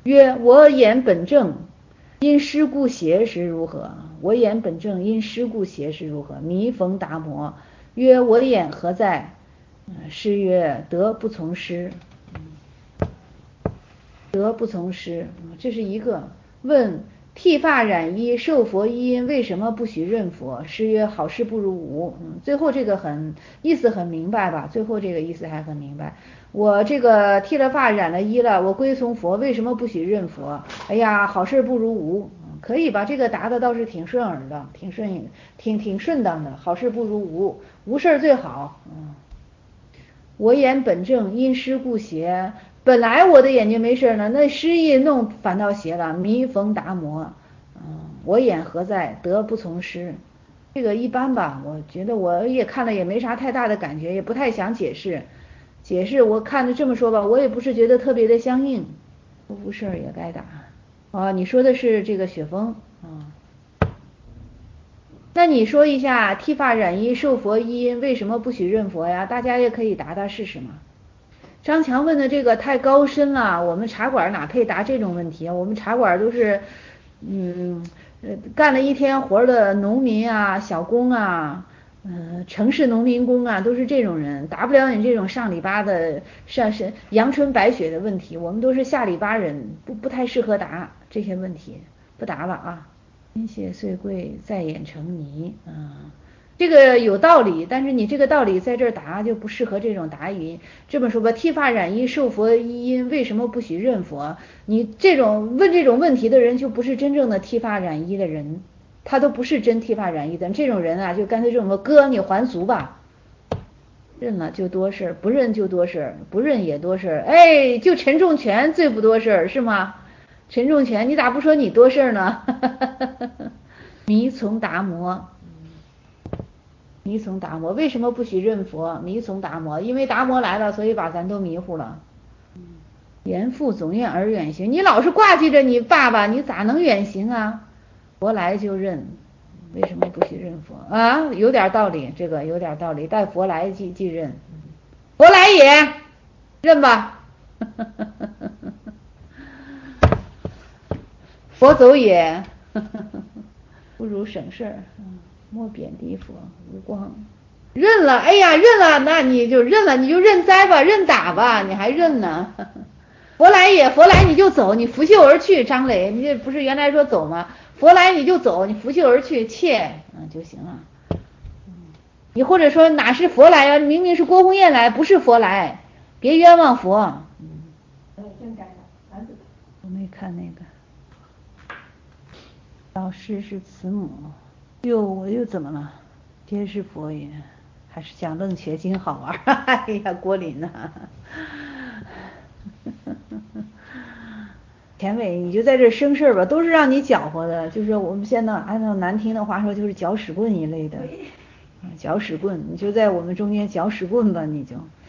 曰：我眼本正，因师故邪时如何？我眼本正，因师故邪时如何？弥逢达摩。曰：我眼何在？师曰：德不从师。德不从师，这是一个。问：剃发染衣受佛依因，为什么不许认佛？师曰：好事不如无。最后这个意思很明白吧？最后这个意思还很明白。我这个剃了发染了衣了，我归从佛，为什么不许认佛？哎呀，好事不如无。可以吧？这个答的倒是挺顺耳的，挺顺当的。好事不如无，无事最好。我眼本正，因师故邪。本来我的眼睛没事呢，那师一弄反倒邪了。弥逢达摩，我眼何在？德不从师。这个一般吧，我觉得我也看了也没啥太大的感觉，也不太想解释。我看着这么说吧，我也不是觉得特别的相应。不服事儿也该打。你说的是这个雪峰啊。那你说一下，剃发染衣受佛依因，为什么不许认佛呀？大家也可以答答试试嘛。张强问的这个太高深了，我们茶馆哪配答这种问题啊？我们茶馆都是，干了一天活的农民啊、小工啊、城市农民工啊，都是这种人，答不了你这种上里巴的、阳春白雪的问题。我们都是下里巴人，不太适合答这些问题，不答了啊。心血碎贵，在眼成泥啊，这个有道理，但是你这个道理在这儿答就不适合这种答语。这么说吧，剃发染衣受佛依因，为什么不许认佛？你这种问这种问题的人，就不是真正的剃发染衣的人，他都不是真剃发染衣的。这种人啊，就干脆这么哥，你还俗吧。认了就多事，不认就多事，不认也多事。哎，就陈仲全最不多事是吗？陈仲全，你咋不说你多事呢？迷从达摩，迷从达摩，为什么不许认佛？迷从达摩，因为达摩来了，所以把咱都迷糊了。严父总愿儿远行，你老是挂记着你爸爸，你咋能远行啊？佛来就认，为什么不许认佛啊？有点道理，这个有点道理，带佛来即认，佛来也认吧。佛走也，不如省事儿。莫贬低佛，无光。认了，哎呀，认了，那你就认了，你就认栽吧，认打吧，你还认呢？佛来也，佛来你就走，你拂袖而去。张磊，你这不是原来说走吗？佛来你就走，你拂袖而去，切，就行了。你或者说哪是佛来呀？明明是郭鸿雁来，不是佛来，别冤枉佛。真该打，我没看那个。老师是慈母，我又怎么了？皆是佛也，还是讲楞伽经好玩？哎呀，郭林呐、田伟，你就在这生事吧，都是让你搅和的，就是我们现在按照难听的话说，就是搅屎棍一类的，搅屎棍，你就在我们中间搅屎棍吧，你就。